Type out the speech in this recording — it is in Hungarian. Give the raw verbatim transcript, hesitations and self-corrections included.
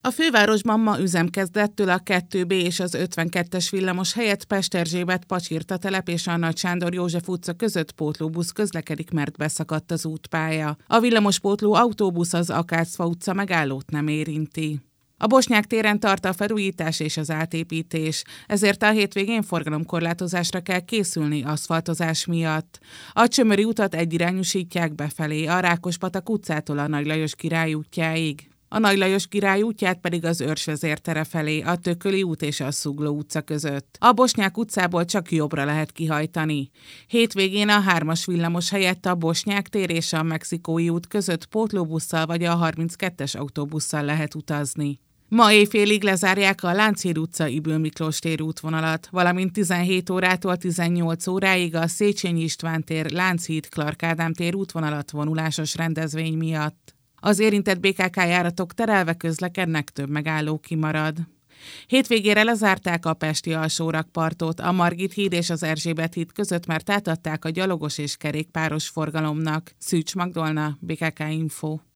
A fővárosban ma üzemkezdettől a kettő bé és az ötvenkettes villamos helyett Pest-Erzsébet-Pacsirta telep és a Nagy Sándor József utca között pótlóbusz közlekedik, mert beszakadt az útpálya. A villamospótló autóbusz az Akácfa utca megállót nem érinti. A Bosnyák téren tart a felújítás és az átépítés, ezért a hétvégén forgalomkorlátozásra kell készülni aszfaltozás miatt. A Csömöri utat egyirányúsítják befelé, a Rákospatak utcától a Nagy Lajos Király útjáig. A Nagy Lajos Király útját pedig az Őrsvezér tere felé, a Tököli út és a Szugló utca között. A Bosnyák utcából csak jobbra lehet kihajtani. Hétvégén a hármas villamos helyett a Bosnyák tér és a Mexikói út között pótlóbusszal vagy a harminckettes autóbusszal lehet utazni. Ma éjfélig lezárják a Lánchíd utca Ybl Miklós tér útvonalat, valamint tizenhét órától tizennyolc óráig a Széchenyi István tér Lánchíd Clark Ádám tér útvonalat vonulásos rendezvény miatt. Az érintett bé ká ká járatok terelve közlekednek, több megálló kimarad. Hétvégére lezárták a pesti alsórakpartot, a Margit híd és az Erzsébet híd között, mert átadták a gyalogos és kerékpáros forgalomnak. Szűcs Magdolna, bé ká ká Info.